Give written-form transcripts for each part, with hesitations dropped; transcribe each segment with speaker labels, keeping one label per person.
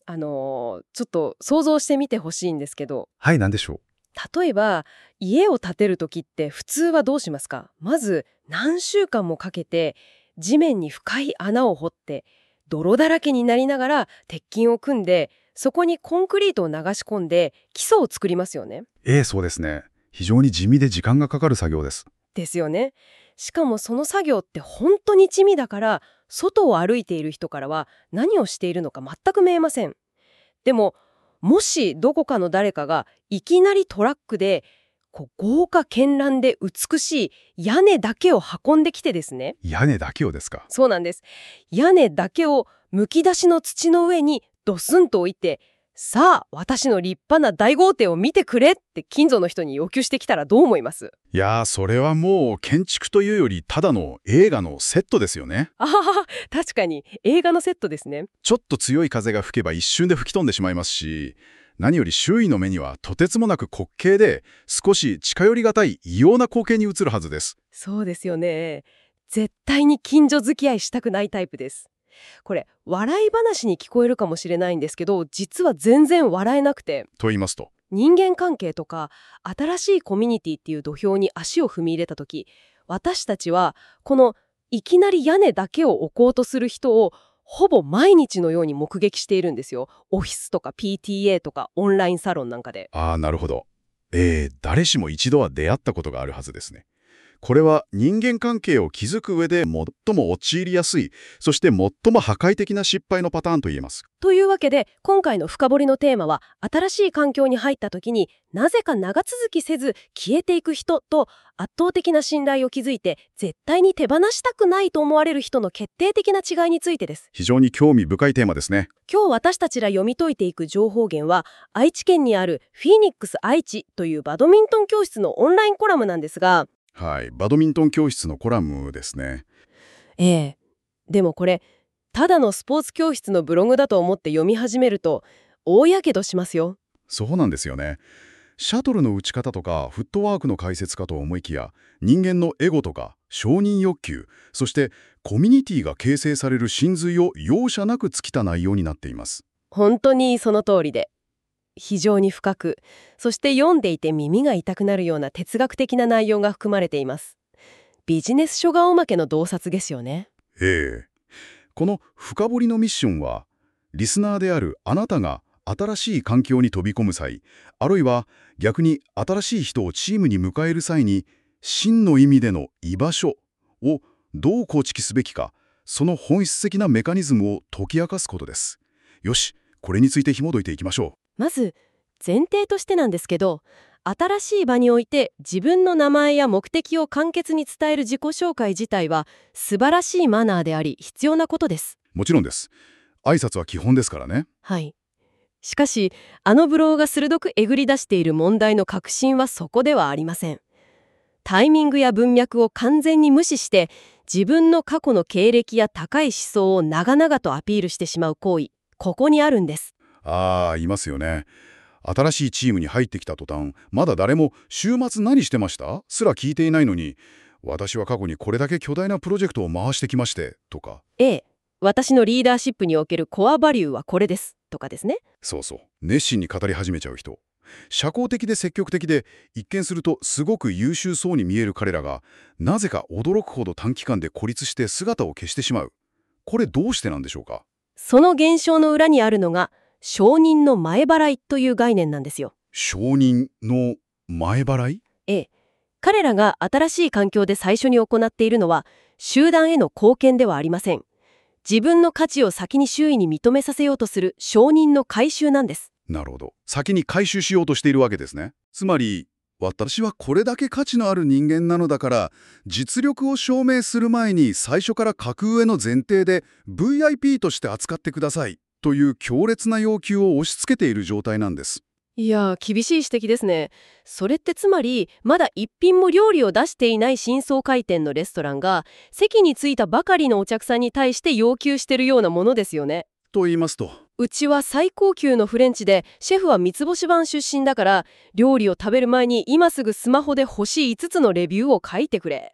Speaker 1: ちょっと想像してみてほしいんですけど、
Speaker 2: はい、なんでしょ
Speaker 1: 例えば家を建てる時って普通はどうしますか？まず何週間もかけて地面に深い穴を掘って泥だらけになりながら鉄筋を組んで、そこにコンクリートを流し込んで基礎を作りますよね。
Speaker 2: そうですね。非常に地味で時間がかかる作業です。
Speaker 1: ですよね。しかもその作業って本当に地味だから、外を歩いている人からは何をしているのか全く見えません。でも、もしどこかの誰かがいきなりトラックで豪華絢爛で美しい屋根だけを運んできてですね。
Speaker 2: 屋根だけをですか？
Speaker 1: そうなんです。屋根だけをむき出しの土の上にドスンと置いて、さあ私の立派な大豪邸を見てくれって近所の人に要求してきたらどう思います？
Speaker 2: いやー、それはもう建築というよりただの映画のセットですよね。
Speaker 1: あはは、確かに映画のセットですね。
Speaker 2: ちょっと強い風が吹けば一瞬で吹き飛んでしまいますし、何より周囲の目にはとてつもなく滑稽で少し近寄りがたい異様な光景に映るはずです。
Speaker 1: そうですよね。絶対に近所付き合いしたくないタイプです。これ笑い話に聞こえるかもしれないんですけど、実は全然笑えなくて、
Speaker 2: と言いますと？
Speaker 1: 人間関係とか新しいコミュニティっていう土俵に足を踏み入れた時、私たちはこのいきなり屋根だけを置こうとする人をほぼ毎日のように目撃しているんですよ。オフィスとか PTA とかオンラインサロンなんかで。
Speaker 2: ああ、なるほど。誰しも一度は出会ったことがあるはずですね。これは人間関係を築く上で最も陥りやすい、そして最も破壊的な失敗のパターンと言えます。
Speaker 1: というわけで今回の深掘りのテーマは、新しい環境に入った時になぜか長続きせず消えていく人と、圧倒的な信頼を築いて絶対に手放したくないと思われる人の決定的な違いについてです。
Speaker 2: 非常に興味深いテーマですね。
Speaker 1: 今日私たちが読み解いていく情報源は、愛知県にあるフィニックス愛知というバドミントン教室のオンラインコラムなんですが、
Speaker 2: はい、バドミントン教室のコラムですね。
Speaker 1: ええ、でもこれただのスポーツ教室のブログだと思って読み始めると大やけどしますよ。
Speaker 2: そうなんですよね。シャトルの打ち方とかフットワークの解説かと思いきや、人間のエゴとか承認欲求、そしてコミュニティが形成される真髄を容赦なく尽きた内容になっています。
Speaker 1: 本当にその通りで、非常に深く、そして読んでいて耳が痛くなるような哲学的な内容が含まれています。ビジネス書がおまけの洞察ですよね。
Speaker 2: この深掘りのミッションは、リスナーであるあなたが新しい環境に飛び込む際、あるいは逆に新しい人をチームに迎える際に、真の意味での居場所をどう構築すべきか、その本質的なメカニズムを解き明かすことです。よし、これについて紐解いていきましょ
Speaker 1: まず前提としてなんですけど、新しい場において自分の名前や目的を簡潔に伝える自己紹介自体は素晴らしいマナーであり必要なことです。
Speaker 2: う。もちろんです。挨拶は基本ですからね。
Speaker 1: はい。しかしあのブログが鋭くえぐり出している問題の核心はそこではありません。タイミングや文脈を完全に無視して自分の過去の経歴や高い思想を長々とアピールしてしまう行為、ここにあるんです。
Speaker 2: いますよね。新しいチームに入ってきた途端、まだ誰も週末何してましたすら聞いていないのに、私は過去にこれだけ巨大なプロジェクトを回してきましてとか。
Speaker 1: 私のリーダーシップにおけるコアバリューはこれですとかですね。
Speaker 2: そうそう、熱心に語り始めちゃう人。社交的で積極的で、一見するとすごく優秀そうに見える彼らが、なぜか驚くほど短期間で孤立して姿を消してしまう。これどうしてなんでしょうか？
Speaker 1: その現象の裏にあるのが承認の前払いという概念なんですよ。
Speaker 2: 承認の前払い？
Speaker 1: 彼らが新しい環境で最初に行っているのは集団への貢献ではありません。自分の価値を先に周囲に認めさせようとする承認の回収なんです。
Speaker 2: なるほど。先に回収しようとしているわけですね。つまり、私はこれだけ価値のある人間なのだから、実力を証明する前に最初から格上の前提で VIP として扱ってくださいという強烈な要求を押し付けている状態なんです。
Speaker 1: いやー、厳しい指摘ですね。それってつまりまだ一品も料理を出していない新装開店のレストランが席に着いたばかりのお客さんに対して要求してるようなものですよね。
Speaker 2: と言いますと？
Speaker 1: うちは最高級のフレンチでシェフは三つ星版出身だから、料理を食べる前に今すぐスマホで星5つのレビューを書いてくれって。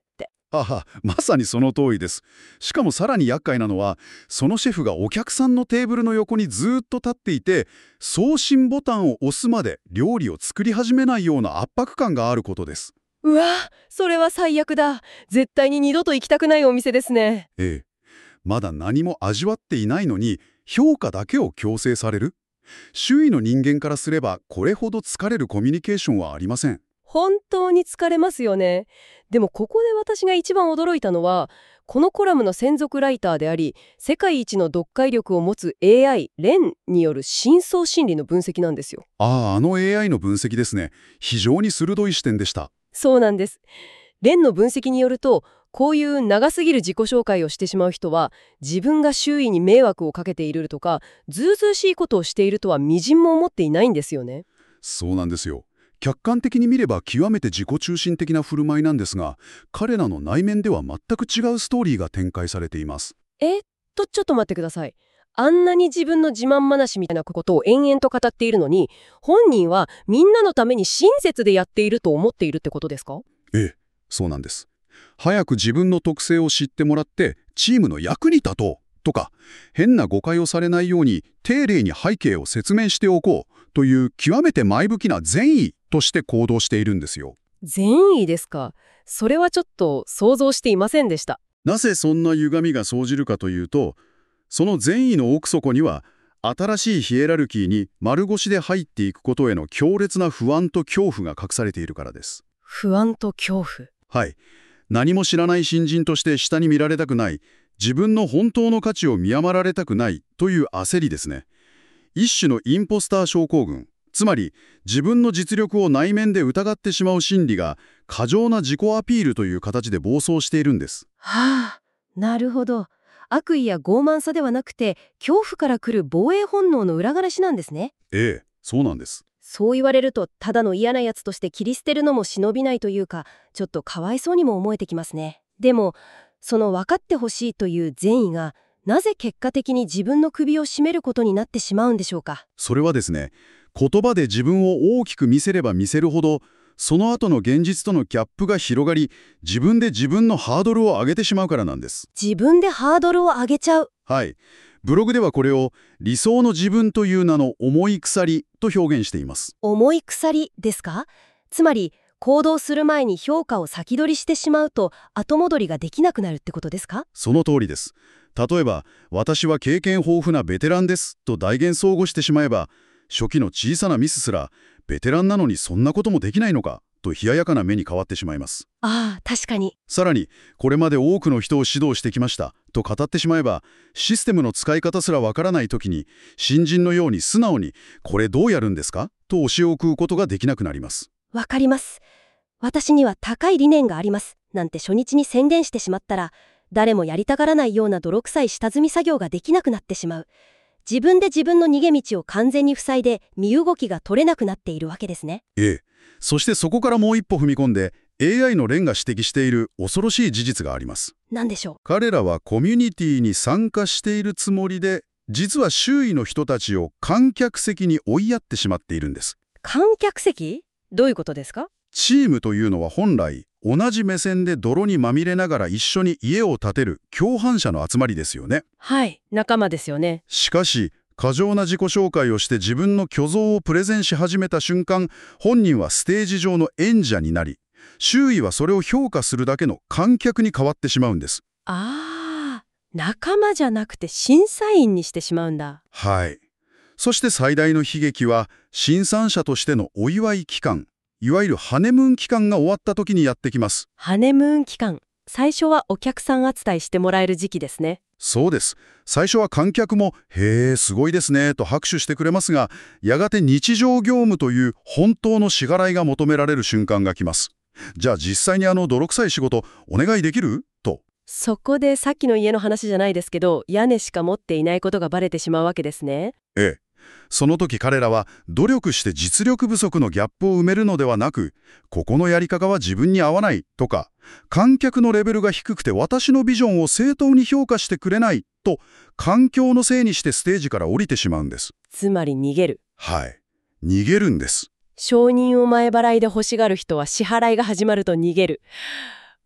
Speaker 2: まさにその通りです。しかもさらに厄介なのは、そのシェフがお客さんのテーブルの横にずーっと立っていて、送信ボタンを押すまで料理を作り始めないような圧迫感があることです。
Speaker 1: うわ、それは最悪だ。絶対に二度と行きたくないお店ですね。
Speaker 2: ええ。まだ何も味わっていないのに、評価だけを強制される。周囲の人間からすれば、これほど疲れるコミュニケーションはありません。
Speaker 1: 本当に疲れますよね。でもここで私が一番驚いたのは、このコラムの専属ライターであり、世界一の読解力を持つ AI、レンによる深層心理の分析なんですよ。
Speaker 2: あの AI の分析ですね。非常に鋭い視点でした。
Speaker 1: そうなんです。レンの分析によると、こういう長すぎる自己紹介をしてしまう人は、自分が周囲に迷惑をかけているとか、ずうずうしいことをしているとはみじんも思っていないんですよね。
Speaker 2: そうなんですよ。客観的に見れば極めて自己中心的な振る舞いなんですが、彼らの内面では全く違うストーリーが展開されています。
Speaker 1: ちょっと待ってください。あんなに自分の自慢話みたいなことを延々と語っているのに、本人はみんなのために親切でやっていると思っているってことですか？
Speaker 2: ええ、そうなんです。早く自分の特性を知ってもらってチームの役に立とうとか、変な誤解をされないように丁寧に背景を説明しておこうという極めて前向きな善意として行動しているんですよ。
Speaker 1: 善意ですか？それはちょっと想像していませんでした。
Speaker 2: なぜそんな歪みが生じるかというと、その善意の奥底には、新しいヒエラルキーに丸腰で入っていくことへの強烈な不安と恐怖が隠されているからです。
Speaker 1: 不安と恐怖。
Speaker 2: はい。何も知らない新人として下に見られたくない、自分の本当の価値を見余られたくないという焦りですね。一種のインポスター症候群。つまり、自分の実力を内面で疑ってしまう心理が、過剰な自己アピールという形で暴走しているんです。
Speaker 1: はあ、なるほど。悪意や傲慢さではなくて、恐怖から来る防衛本能の裏返しなんですね。
Speaker 2: ええ、そうなんです。
Speaker 1: そう言われると、ただの嫌なやつとして切り捨てるのも忍びないというか、ちょっとかわいそうにも思えてきますね。でも、その分かってほしいという善意が、なぜ結果的に自分の首を絞めることになってしまうんでしょうか。
Speaker 2: それはですね、言葉で自分を大きく見せれば見せるほど、その後の現実とのギャップが広がり、自分で自分のハードルを上げてしまうからなんです。
Speaker 1: 自分でハードルを上げちゃう。
Speaker 2: はい。ブログではこれを理想の自分という名の重い鎖と表現しています。
Speaker 1: 重い鎖ですか？つまり、行動する前に評価を先取りしてしまうと、後戻りができなくなるってことですか？
Speaker 2: その通りです。例えば、私は経験豊富なベテランですと大言相互してしまえば、初期の小さなミスすら、ベテランなのにそんなこともできないのかと冷ややかな目に変わってしまいます。
Speaker 1: ああ、確かに。
Speaker 2: さらに、これまで多くの人を指導してきましたと語ってしまえば、システムの使い方すらわからないときに、新人のように素直に、これどうやるんですかと教えを請うことができなくなります。
Speaker 1: わかります。私には高い理念があります。なんて初日に宣言してしまったら、誰もやりたがらないような泥臭い下積み作業ができなくなってしまう。自分で自分の逃げ道を完全に塞いで身動きが取れなくなっているわけですね。
Speaker 2: ええ。そしてそこからもう一歩踏み込んで、AI の連が指摘している恐ろしい事実があります。
Speaker 1: 何でしょう？
Speaker 2: 彼らはコミュニティに参加しているつもりで、実は周囲の人たちを観客席に追いやってしまっているんです。
Speaker 1: 観客席？どういうことですか？
Speaker 2: チームというのは本来、同じ目線で泥にまみれながら一緒に家を建てる共犯者の集まりですよね。
Speaker 1: はい、仲間ですよね。
Speaker 2: しかし、過剰な自己紹介をして自分の虚像をプレゼンし始めた瞬間、本人はステージ上の演者になり、周囲はそれを評価するだけの観客に変わってしまうんです。
Speaker 1: ああ、仲間じゃなくて審査員にしてしまうんだ。
Speaker 2: はい。そして最大の悲劇は、審査者としてのお祝い期間、いわゆるハネムーン期間が終わった時にやってきます。
Speaker 1: ハネムーン期間。最初はお客さん扱いしてもらえる時期ですね。
Speaker 2: そうです。最初は観客も、へー、すごいですね、と拍手してくれますが、やがて日常業務という本当の支払いが求められる瞬間が来ます。じゃあ実際に泥臭い仕事、お願いできると。
Speaker 1: そこでさっきの家の話じゃないですけど、屋根しか持っていないことがバレてしまうわけですね。
Speaker 2: ええ。その時彼らは努力して実力不足のギャップを埋めるのではなく、ここのやり方は自分に合わないとか、観客のレベルが低くて私のビジョンを正当に評価してくれないと、環境のせいにしてステージから降りてしまうんです。
Speaker 1: つまり逃げる。
Speaker 2: はい。逃げるんです。
Speaker 1: 承認を前払いで欲しがる人は支払いが始まると逃げる。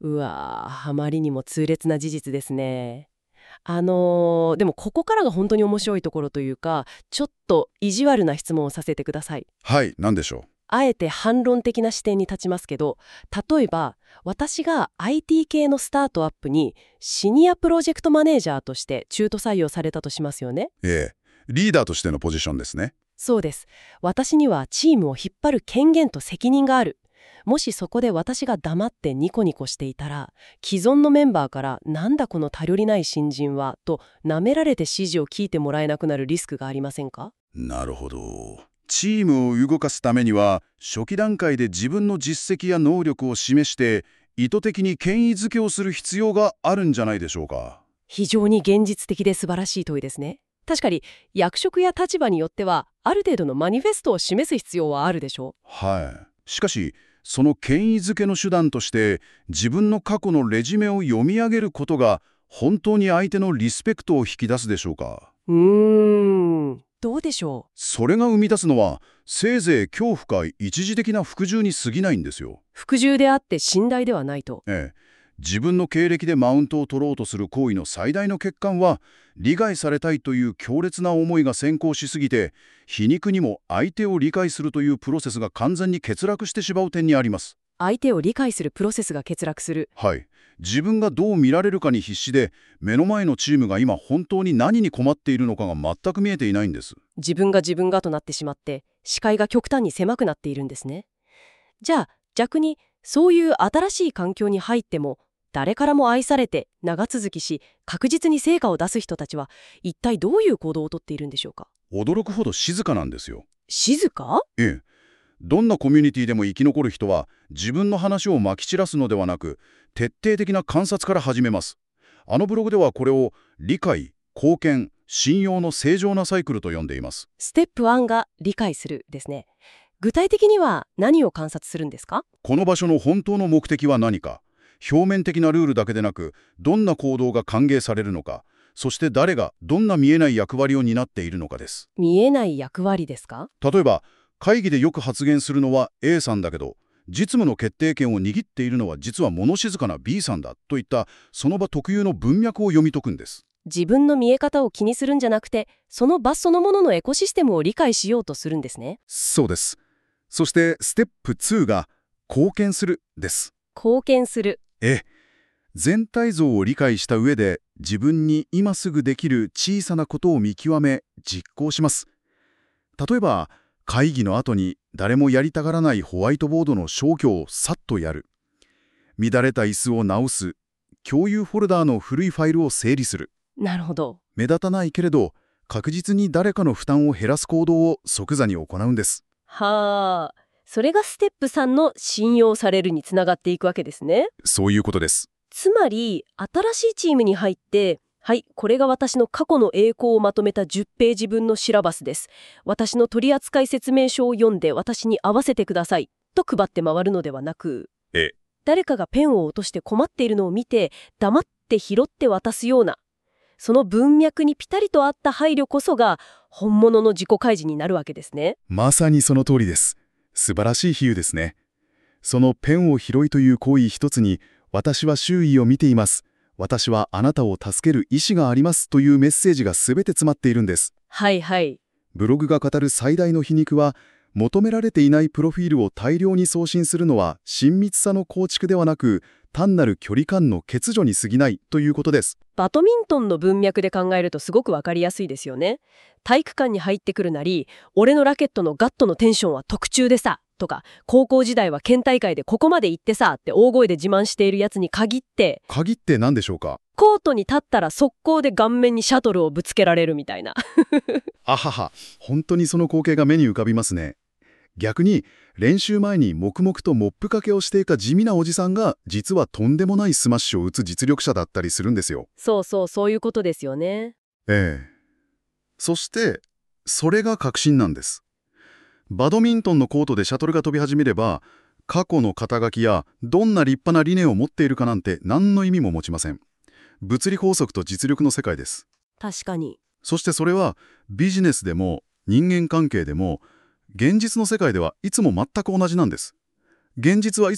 Speaker 1: うわー、あまりにも痛烈な事実ですね。でもここからが本当に面白いところというか、ちょっと意地悪な質問をさせてください。
Speaker 2: はい、何でしょ
Speaker 1: あえて反論的な視点に立ちますけど、例えば私が IT 系のスタートアップにシニアプロジェクトマネージャーとして中途採用されたとしますよね。
Speaker 2: う。リーダーとしてのポジションですね。
Speaker 1: そうです。私にはチームを引っ張る権限と責任がある。もしそこで私が黙ってニコニコしていたら、既存のメンバーからなんだこの頼りない新人はと舐められて指示を聞いてもらえなくなるリスクがありませんか？
Speaker 2: なるほど。チームを動かすためには、初期段階で自分の実績や能力を示して、意図的に権威づけをする必要があるんじゃないでしょうか。
Speaker 1: 非常に現実的で素晴らしい問いですね。確かに役職や立場によってはある程度のマニフェストを示す必要はあるでしょう。
Speaker 2: はい。しかし、その権威づけの手段として、自分の過去のレジュメを読み上げることが、本当に相手のリスペクトを引き出すでしょうか。
Speaker 1: どうでしょ
Speaker 2: それが生み出すのは、せいぜい恐怖か一時的な服従に過ぎないんですよ。
Speaker 1: う。服従であって信頼ではないと。
Speaker 2: 自分の経歴でマウントを取ろうとする行為の最大の欠陥は、理解されたいという強烈な思いが先行しすぎて、皮肉にも相手を理解するというプロセスが完全に欠落してしまう点にあります。
Speaker 1: 相手を理解するプロセスが欠落する。
Speaker 2: はい。自分がどう見られるかに必死で、目の前のチームが今本当に何に困っているのかが全く見えていないんです。
Speaker 1: 自分がとなってしまって、視界が極端に狭くなっているんですね。じゃあ逆にそういう新しい環境に入っても誰からも愛されて長続きし確実に成果を出す人たちは一体どういう行動をとっているんでしょうか？
Speaker 2: 驚くほど静かなんですよ。
Speaker 1: 静か？
Speaker 2: どんなコミュニティでも生き残る人は、自分の話をまき散らすのではなく、徹底的な観察から始めます。あのブログではこれを理解、貢献、信用の正常なサイクルと呼んでいます。
Speaker 1: ステップ1が理解するですね。具体的には何を観察するんですか？
Speaker 2: この場所の本当の目的は何か、表面的なルールだけでなく、どんな行動が歓迎されるのか、そして誰がどんな見えない役割を担っているのかです。
Speaker 1: 見えない役割ですか？
Speaker 2: 例えば、会議でよく発言するのは A さんだけど、実務の決定権を握っているのは実は物静かな B さんだといった、その場特有の文脈を読み解くんです。
Speaker 1: 自分の見え方を気にするんじゃなくて、その場そのもののエコシステムを理解しようとするんですね。
Speaker 2: そうです。そしてステップ2が貢献するです。
Speaker 1: 貢献する。
Speaker 2: 全体像を理解した上で、自分に今すぐできる小さなことを見極め実行します。例えば、会議の後に誰もやりたがらないホワイトボードの消去をさっとやる。乱れた椅子を直す。共有フォルダーの古いファイルを整理する。
Speaker 1: なるほど。
Speaker 2: 目立たないけれど、確実に誰かの負担を減らす行動を即座に行うんです。
Speaker 1: はあ。それがステップ3の信用されるにつながっていくわけですね。
Speaker 2: そういうことです。
Speaker 1: つまり、新しいチームに入って、はい、これが私の過去の栄光をまとめた10ページ分のシラバスです。私の取扱説明書を読んで私に合わせてください。と配って回るのではなく、誰かがペンを落として困っているのを見て、黙って拾って渡すような、その文脈にピタリと合った配慮こそが、本物の自己開示になるわけですね。
Speaker 2: まさにその通りです。素晴らしい比喩ですね。そのペンを拾いという行為一つに、私は周囲を見ています。私はあなたを助ける意思がありますというメッセージが全て詰まっているんです。
Speaker 1: はいはい。
Speaker 2: ブログが語る最大の皮肉は、求められていないプロフィールを大量に送信するのは親密さの構築ではなく、単なる距離感の欠如に過ぎないということです。
Speaker 1: バドミントンの文脈で考えるとすごくわかりやすいですよね。体育館に入ってくるなり、俺のラケットのガットのテンションは特注でさ、とか、高校時代は県大会でここまで行ってさって大声で自慢しているやつに限って
Speaker 2: 何でしょうか？
Speaker 1: コートに立ったら速攻で顔面にシャトルをぶつけられるみたいな。
Speaker 2: あはは、本当にその光景が目に浮かびますね。逆に、練習前に黙々とモップかけをしていた地味なおじさんが、実はとんでもないスマッシュを打つ実力者だったりするんですよ。
Speaker 1: そういうことですよね。
Speaker 2: そして、それが確信なんです。バドミントンのコートでシャトルが飛び始めれば、過去の肩書きやどんな立派な理念を持っているかなんて何の意味も持ちません。物理法則と実力の世界です。
Speaker 1: 確かに。
Speaker 2: そしてそれはビジネスでも人間関係でも現実の世界ではいつも全く同じなんです。現実はいつも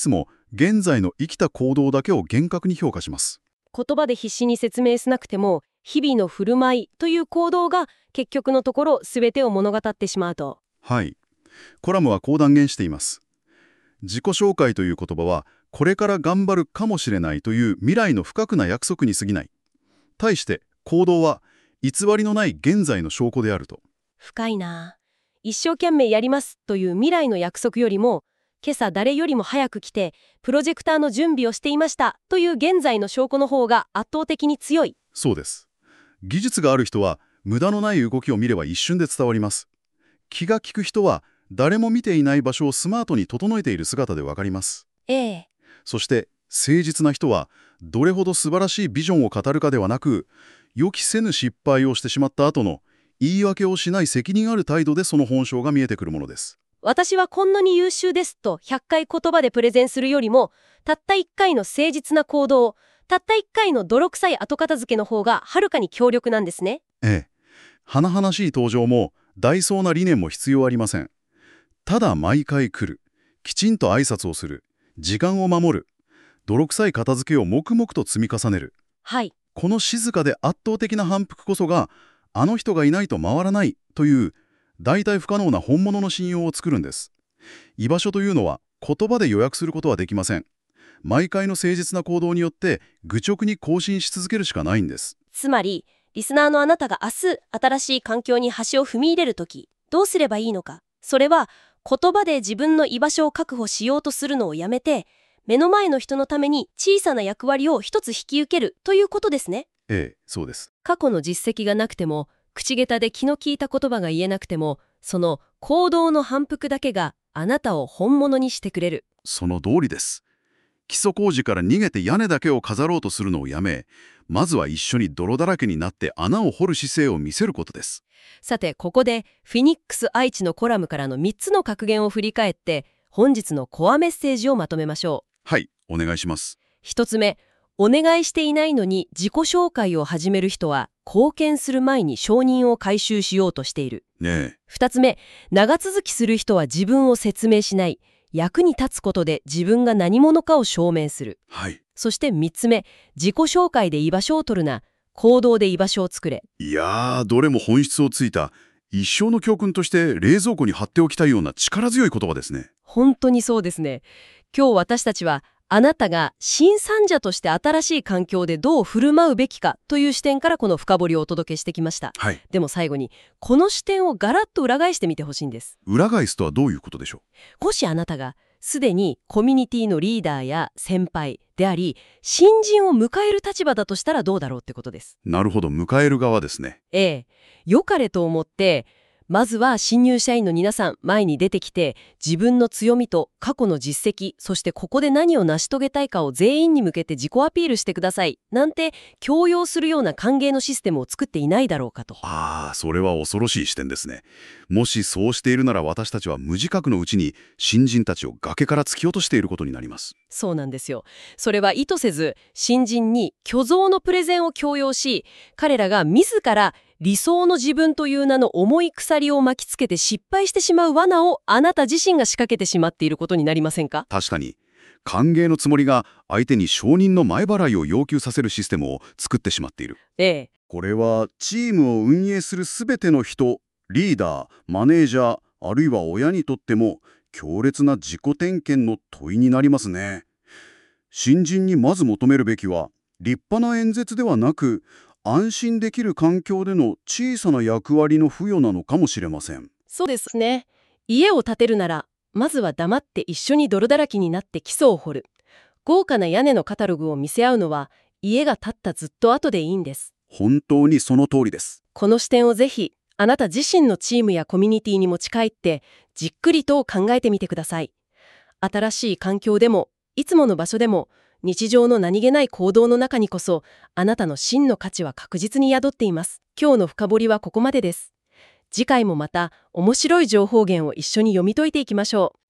Speaker 2: 現在の生きた行動だけを厳格に評価します。
Speaker 1: 言葉で必死に説明しなくても、日々の振る舞いという行動が結局のところ全てを物語ってしまうと。
Speaker 2: はい。コラムはこう断言しています。自己紹介という言葉は、これから頑張るかもしれないという未来の不確な約束に過ぎない。対して行動は偽りのない現在の証拠であると。
Speaker 1: 深いな。一生懸命やりますという未来の約束よりも、今朝誰よりも早く来てプロジェクターの準備をしていましたという現在の証拠の方が圧倒的に強い。
Speaker 2: そうです。技術がある人は無駄のない動きを見れば一瞬で伝わります。気が利く人は誰も見ていない場所をスマートに整えている姿でわかります。
Speaker 1: ええ。
Speaker 2: そして誠実な人はどれほど素晴らしいビジョンを語るかではなく、予期せぬ失敗をしてしまった後の言い訳をしない責任ある態度でその本性が見えてくるものです。
Speaker 1: 私はこんなに優秀ですと100回言葉でプレゼンするよりも、たった1回の誠実な行動、たった1回の泥臭い後片付けの方がはるかに強力なんですね。
Speaker 2: ええ。華々しい登場も大層な理念も必要ありません。ただ毎回来る。きちんと挨拶をする。時間を守る。泥臭い片付けを黙々と積み重ねる。
Speaker 1: はい。
Speaker 2: この静かで圧倒的な反復こそが、あの人がいないと回らないという大体不可能な本物の信用を作るんです。居場所というのは言葉で予約することはできません。毎回の誠実な行動によって愚直に更新し続けるしかないんです。
Speaker 1: つまり、リスナーのあなたが明日新しい環境に橋を踏み入れるとき、どうすればいいのか。それは、言葉で自分の居場所を確保しようとするのをやめて、目の前の人のために小さな役割を一つ引き受けるということですね。
Speaker 2: ええ、そうです。
Speaker 1: 過去の実績がなくても、口下手で気の利いた言葉が言えなくても、その行動の反復だけがあなたを本物にしてくれる。
Speaker 2: その通りです。基礎工事から逃げて屋根だけを飾ろうとするのをやめ、まずは一緒に泥だらけになって穴を掘る姿勢を見せることです。
Speaker 1: さて、ここでフィニックス愛知のコラムからの3つの格言を振り返って、本日のコアメッセージをまとめましょう。
Speaker 2: はい、お願いします。
Speaker 1: 1つ目、お願いしていないのに自己紹介を始める人は、貢献する前に承認を回収しようとしている。
Speaker 2: ねえ。
Speaker 1: 2つ目、長続きする人は自分を説明しない。役に立つことで自分が何者かを証明する。
Speaker 2: はい。
Speaker 1: そして3つ目、自己紹介で居場所を取るな。行動で居場所を作れ。
Speaker 2: いやー、どれも本質をついた、一生の教訓として冷蔵庫に貼っておきたいような力強い言葉ですね。
Speaker 1: 本当にそうですね。今日私たちは、あなたが新参者として新しい環境でどう振る舞うべきかという視点からこの深掘りをお届けしてきました。
Speaker 2: はい。
Speaker 1: でも最後に、この視点をガラッと裏返してみてほしいんです。
Speaker 2: 裏返すとはどういうことでしょ
Speaker 1: もしあなたがすでにコミュニティのリーダーや先輩であり、新人を迎える立場だとしたらどうだろうってことです。
Speaker 2: う。なるほど、迎える側ですね。
Speaker 1: ええ。良かれと思って、まずは新入社員の皆さん前に出てきて、自分の強みと過去の実績、そしてここで何を成し遂げたいかを全員に向けて自己アピールしてくださいなんて強要するような歓迎のシステムを作っていないだろうかと。
Speaker 2: ああ、それは恐ろしい視点ですね。もしそうしているなら私たちは無自覚のうちに新人たちを崖から突き落としていることになります。
Speaker 1: そうなんですよ。それは意図せず新人に虚像のプレゼンを強要し、彼らが自ら理想の自分という名の重い鎖を巻きつけて失敗してしまう罠をあなた自身が仕掛けてしまっていることになりませんか？
Speaker 2: 確かに、歓迎のつもりが相手に承認の前払いを要求させるシステムを作ってしまっている。
Speaker 1: ええ。
Speaker 2: これはチームを運営するすべての人、リーダー、マネージャー、あるいは親にとっても強烈な自己点検の問いになりますね。新人にまず求めるべきは、立派な演説ではなく、安心できる環境での小さな役割の付与なのかもしれません。
Speaker 1: そうですね。家を建てるなら、まずは黙って一緒に泥だらけになって基礎を掘る。豪華な屋根のカタログを見せ合うのは、家が建ったずっと後でいいんです。
Speaker 2: 本当にその通りです。
Speaker 1: この視点をぜひ、あなた自身のチームやコミュニティに持ち帰って、じっくりと考えてみてください。新しい環境でも、いつもの場所でも、日常の何気ない行動の中にこそ、あなたの真の価値は確実に宿っています。今日の深掘りはここまでです。次回もまた面白い情報源を一緒に読み解いていきましょう。